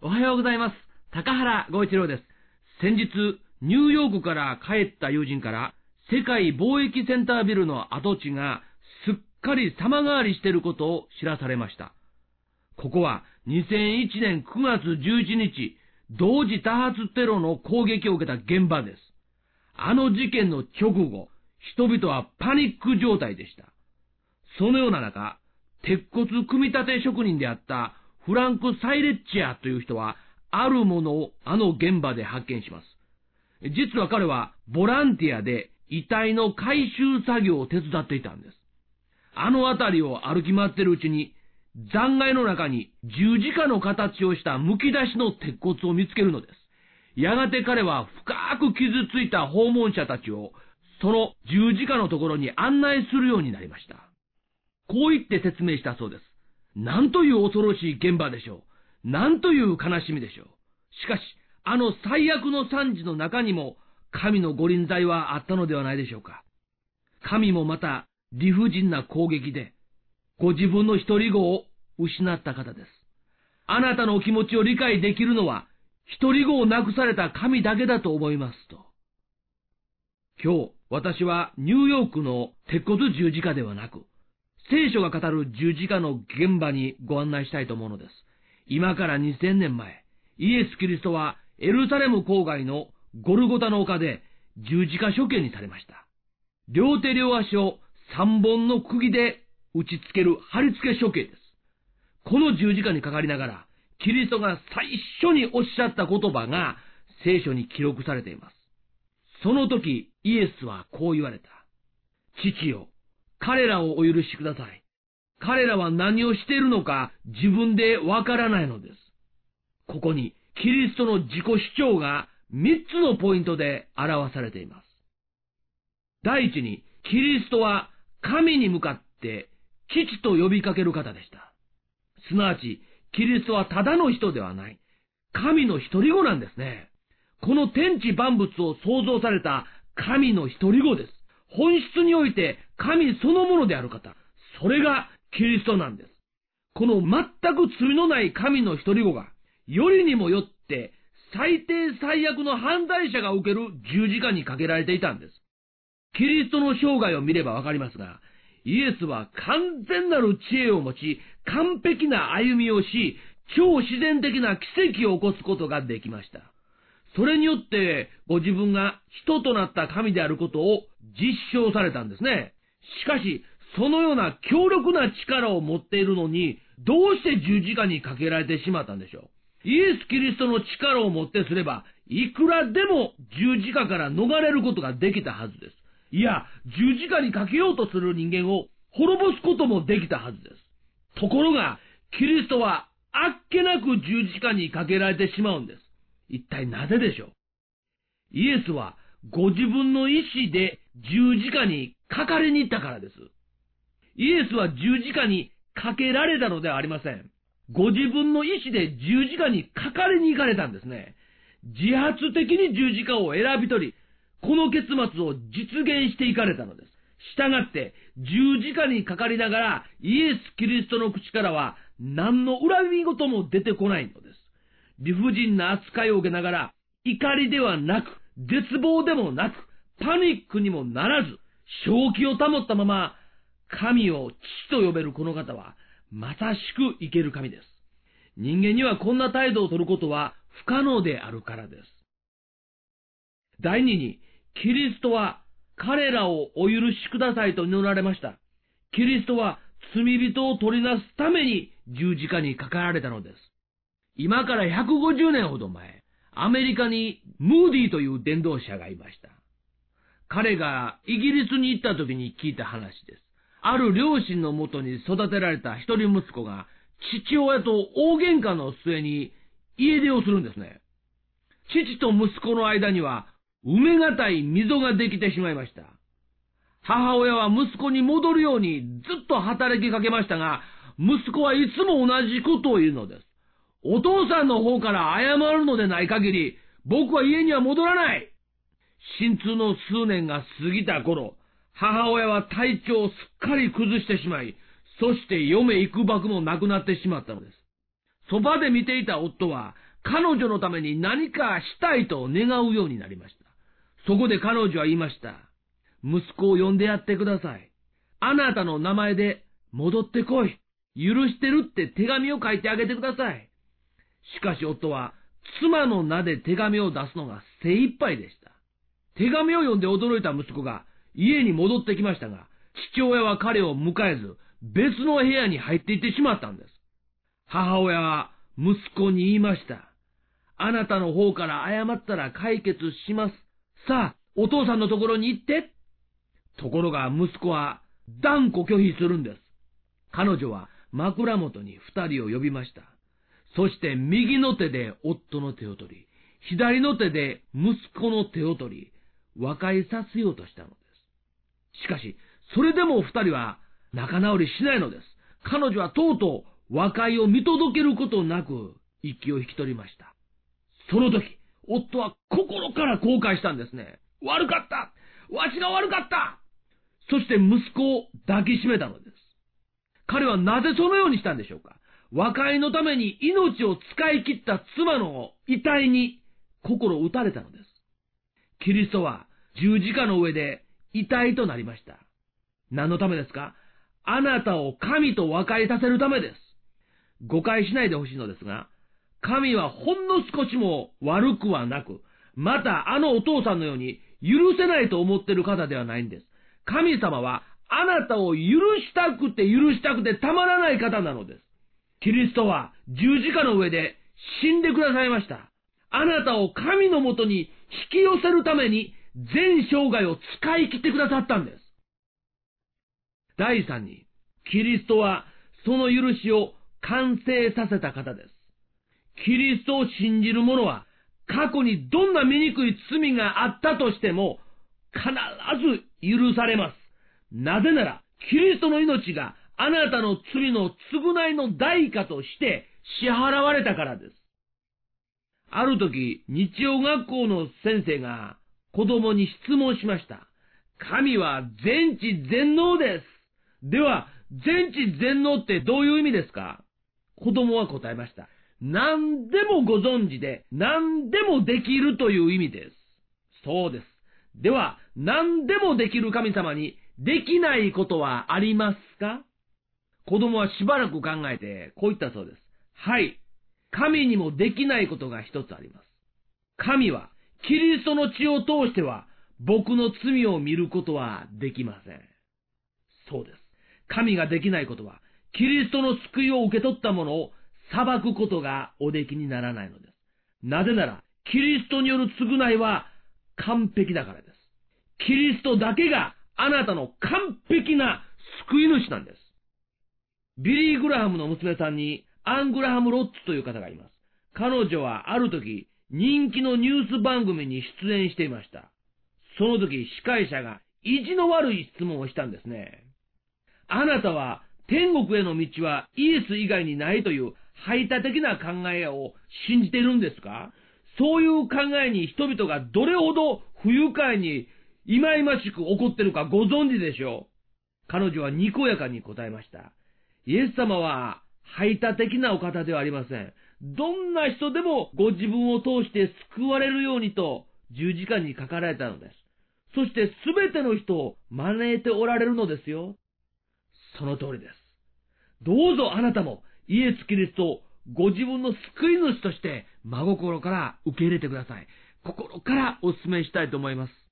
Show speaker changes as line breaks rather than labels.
おはようございます。高原剛一郎です。先日、ニューヨークから帰った友人から、世界貿易センタービルの跡地がすっかり様変わりしていることを知らされました。ここは2001年9月11日、同時多発テロの攻撃を受けた現場です。あの事件の直後、人々はパニック状態でした。そのような中、鉄骨組み立て職人であったフランク・サイレッチャーという人は、あるものをあの現場で発見します。実は彼はボランティアで遺体の回収作業を手伝っていたんです。あの辺りを歩き回っているうちに、残骸の中に十字架の形をした剥き出しの鉄骨を見つけるのです。やがて彼は深く傷ついた訪問者たちを、その十字架のところに案内するようになりました。こう言って説明したそうです。なんという恐ろしい現場でしょう。なんという悲しみでしょう。しかし、あの最悪の惨事の中にも、神の御臨在はあったのではないでしょうか。神もまた理不尽な攻撃で、ご自分の一人子を失った方です。あなたのお気持ちを理解できるのは、一人子を亡くされた神だけだと思いますと。今日、私はニューヨークの鉄骨十字架ではなく、聖書が語る十字架の現場にご案内したいと思うのです。今から2000年前、イエス・キリストはエルサレム郊外のゴルゴタの丘で十字架処刑にされました。両手両足を3本の釘で打ち付ける貼り付け処刑です。この十字架にかかりながら、キリストが最初におっしゃった言葉が聖書に記録されています。その時、イエスはこう言われた。父よ、彼らをお許しください。彼らは何をしているのか自分でわからないのです。ここにキリストの自己主張が3つのポイントで表されています。第一に、キリストは神に向かって父と呼びかける方でした。すなわち、キリストはただの人ではない。神の一人子なんですね。この天地万物を創造された神の一人子です。本質において神そのものである方。それがキリストなんです。この全く罪のない神の一人子が、よりにもよって最低最悪の犯罪者が受ける十字架にかけられていたんです。キリストの生涯を見ればわかりますが、イエスは完全なる知恵を持ち、完璧な歩みをし、超自然的な奇跡を起こすことができました。それによって、ご自分が人となった神であることを実証されたんですね。しかし、そのような強力な力を持っているのに、どうして十字架にかけられてしまったんでしょう。イエス・キリストの力をもってすれば、いくらでも十字架から逃れることができたはずです。いや、十字架にかけようとする人間を滅ぼすこともできたはずです。ところが、キリストはあっけなく十字架にかけられてしまうんです。一体なぜでしょう。イエスはご自分の意志で十字架にかかりに行ったからです。イエスは十字架にかけられたのではありません。ご自分の意志で十字架にかかりに行かれたんですね。自発的に十字架を選び取り、この結末を実現していかれたのです。したがって、十字架にかかりながら、イエス・キリストの口からは、何の恨み事も出てこないのです。理不尽な扱いを受けながら、怒りではなく、絶望でもなく、パニックにもならず、正気を保ったまま、神を父と呼べるこの方は、まさしく生ける神です。人間にはこんな態度を取ることは不可能であるからです。第二に、キリストは彼らをお許しくださいと祈られました。キリストは罪人を取りなすために十字架にかかられたのです。今から150年ほど前、アメリカにムーディという伝道者がいました。彼がイギリスに行った時に聞いた話です。ある両親のもとに育てられた一人息子が父親と大喧嘩の末に家出をするんですね。父と息子の間には埋めがたい溝ができてしまいました。母親は息子に戻るようにずっと働きかけましたが、息子はいつも同じことを言うのです。お父さんの方から謝るのでない限り、僕は家には戻らない。心痛の数年が過ぎた頃、母親は体調をすっかり崩してしまい、そして嫁いくばくもなくなってしまったのです。そばで見ていた夫は、 彼女のために何かしたいと願うようになりました。そこで彼女は言いました。息子を呼んでやってください。あなたの名前で戻ってこい。許してるって手紙を書いてあげてください。しかし夫は妻の名で手紙を出すのが精一杯でした。手紙を読んで驚いた息子が家に戻ってきましたが、父親は彼を迎えず別の部屋に入っていってしまったんです。母親は息子に言いました。あなたの方から謝ったら解決します。さあ、お父さんのところに行って。ところが息子は断固拒否するんです。彼女は枕元に二人を呼びました。そして右の手で夫の手を取り、左の手で息子の手を取り、和解させようとしたのです。しかし、それでも二人は仲直りしないのです。彼女はとうとう和解を見届けることなく息を引き取りました。その時、夫は心から後悔したんですね。悪かった！わしが悪かった！そして息子を抱きしめたのです。彼はなぜそのようにしたんでしょうか。和解のために命を使い切った妻の遺体に心を打たれたのです。キリストは十字架の上で遺体となりました。何のためですか？あなたを神と和解させるためです。誤解しないでほしいのですが、神はほんの少しも悪くはなく、またあのお父さんのように許せないと思っている方ではないんです。神様はあなたを許したくてたまらない方なのです。キリストは十字架の上で死んでくださいました。あなたを神のもとに引き寄せるために全生涯を使い切ってくださったんです。第三に、キリストはその許しを完成させた方です。キリストを信じる者は過去にどんな醜い罪があったとしても必ず許されます。なぜなら、キリストの命があなたの罪の償いの代価として支払われたからです。ある時、日曜学校の先生が子供に質問しました。神は全知全能です。では、全知全能ってどういう意味ですか？子供は答えました。何でもご存知で、何でもできるという意味です。そうです。では、何でもできる神様にできないことはありますか？子供はしばらく考えて、こう言ったそうです。はい。神にもできないことが一つあります。神は、キリストの血を通しては、僕の罪を見ることはできません。そうです。神ができないことは、キリストの救いを受け取ったものを裁くことがおできにならないのです。なぜなら、キリストによる償いは完璧だからです。キリストだけがあなたの完璧な救い主なんです。ビリー・グラハムの娘さんにアン・グラハム・ロッツという方がいます。彼女はある時、人気のニュース番組に出演していました。その時、司会者が意地の悪い質問をしたんですね。あなたは天国への道はイエス以外にないという排他的な考えを信じているんですか？そういう考えに人々がどれほど不愉快に忌々しく怒ってるかご存知でしょう。彼女はにこやかに答えました。イエス様は排他的なお方ではありません。どんな人でもご自分を通して救われるようにと十字架にかかられたのです。そして全ての人を招いておられるのですよ。その通りです。どうぞあなたもイエス・キリストをご自分の救い主として真心から受け入れてください。心からお勧めしたいと思います。